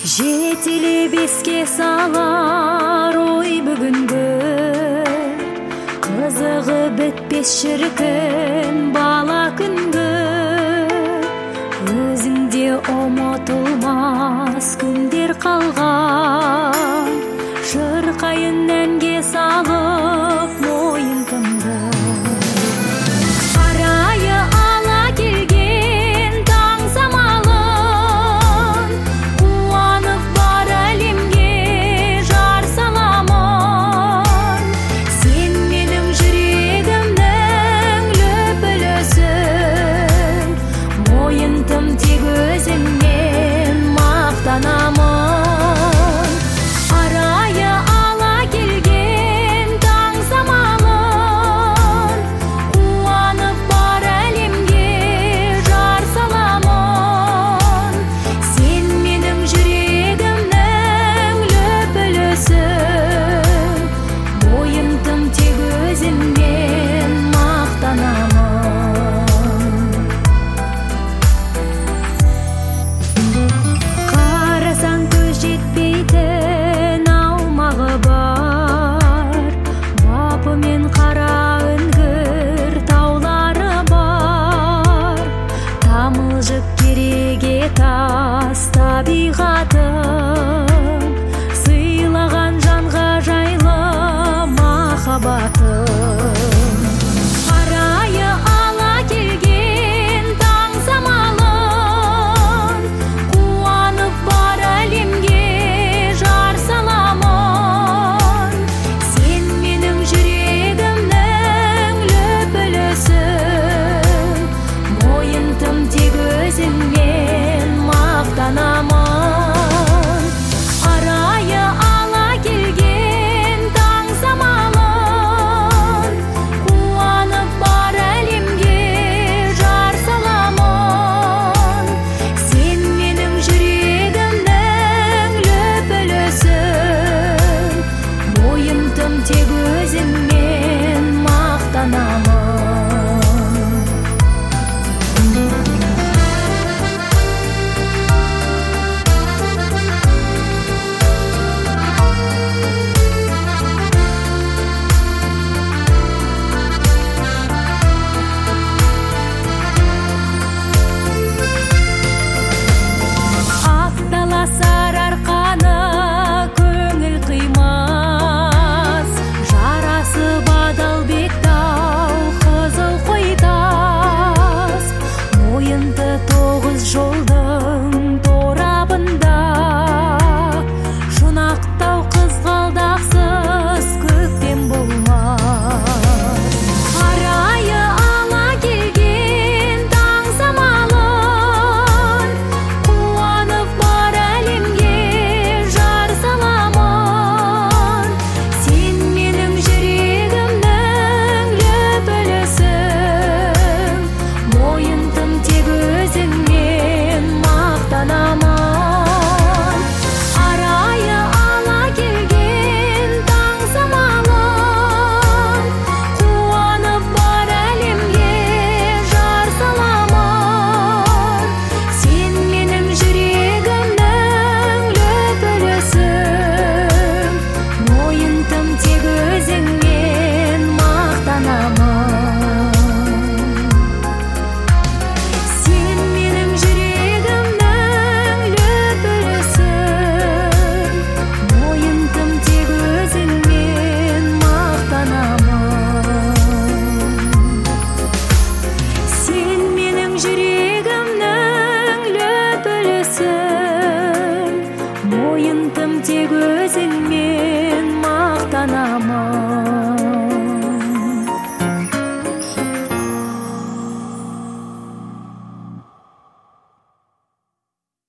Жетелеп еске салар ой бүгінгі, қызығы бітпес шіркін бала күнгі. Өзіңде ұмытылмас күндер қалған, шырқайын әнге салып мойын тыңды. Арайы ала келген таң самалын, қуанып бар әлемге жар саламын. Сен менің жүрегімнің лүпілісің, мойынтым тек өзіңмен мақтанамын. Тас табиғатым, сыйлаған жанға жайлы махаббатым. Арайы ала келген таң самалын, қуанып бар әлемге жар саламын. Сен менің жүрегімнің лүпілісің, мойынтым тек өзіңмен мақтанамын. Арайы ала келген таң самалын, қуанып бар әлемге жар саламын. Сен менің жүрегімнің лүпілісің, мойынтым тек өзіңмен мақтанамын. Тоғыз жол